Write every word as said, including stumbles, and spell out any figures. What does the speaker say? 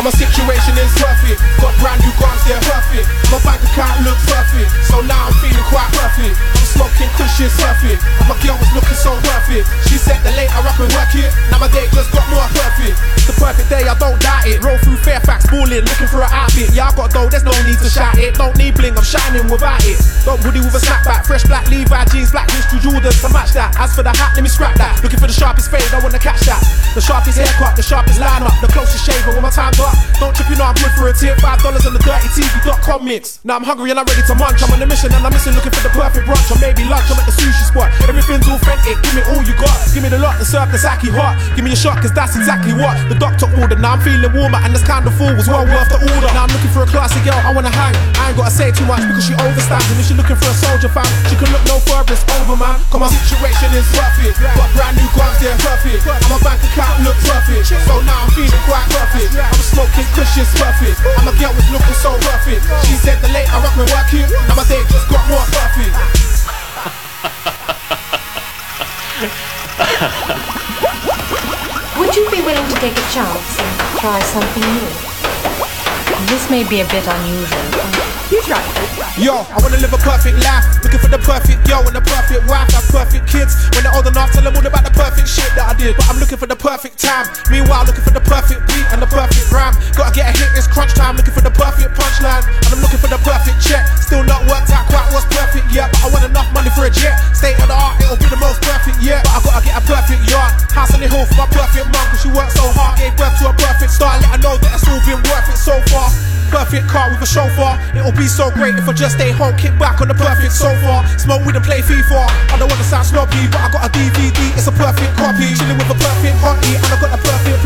And my situation is perfect. Got brand new guns, they're perfect. My bank account looks perfect, so now I'm feeling quite perfect. I'm smoking cushion surfing, and my girl was looking so worth it. She said the later I can work it, now my day just got more perfect. It's the perfect day, I don't doubt it. Roll through Fairfax, balling, looking for an outfit. Yeah, I got dough, there's no need to shout it. Don't need bling, I'm shining without it. Don't hoodie with a snapback, fresh black Levi jeans, black history Jordans to match that. As for the hat, let me scrap that. Looking for the sharpest fade, I wanna catch that. The sharpest haircut, the sharpest lineup, the closest shaver when my time's up. Don't trip, you know I'm good for a tip. Five dollars on the dirty T V dot com mix. Now I'm hungry and I'm ready to munch. I'm on a mission and I'm missing, looking for the perfect brunch or maybe lunch. I'm at the sushi spot. Everything's authentic. Give me all you got. Give me the lot and serve the sake hot. Give me a shot, cause that's exactly what the doctor ordered. Now I'm feeling warmer and this kind of fool was well worth the order. Now I'm looking for a classy girl, I wanna hang. I ain't gotta say too much because she overstands. And if she looking for a soldier fan, she can look no further, it's over, man. Cause my situation is perfect. Got brand new guns, they're perfect. And my bank account looks perfect, so now I'm feeling quite perfect. I'm smoking cushions perfect, and my girl was looking so perfect. She said the late I rock me working, now my day just got more perfect. Would you be willing to take a chance and try something new? This may be a bit unusual. You try. Yo, I wanna live a perfect life. Looking for the perfect girl and the perfect wife. Have perfect kids. When they're old enough, tell them all about the perfect shit that I did. But I'm looking for the perfect time. Meanwhile, looking for the perfect beat and the perfect rhyme. Gotta get a hit, it's crunch time. Looking for the perfect punchline. And I'm looking for the perfect check. Still not worked out quite what's perfect yet. But I want enough money for a jet. State of the art, it'll be the most perfect yet. But I gotta get a perfect yard. House on the hill for my perfect mum. Cause she worked so hard, gave birth to a perfect start. Let her know that it's all been worth it so far. Perfect car with a chauffeur. It'll be so great if I just stay home, kick back on the perfect sofa. Smoke weed and play FIFA. I don't wanna sound snobby, but I got a D V D, it's a perfect copy. Chilling with a perfect hottie, and I got a perfect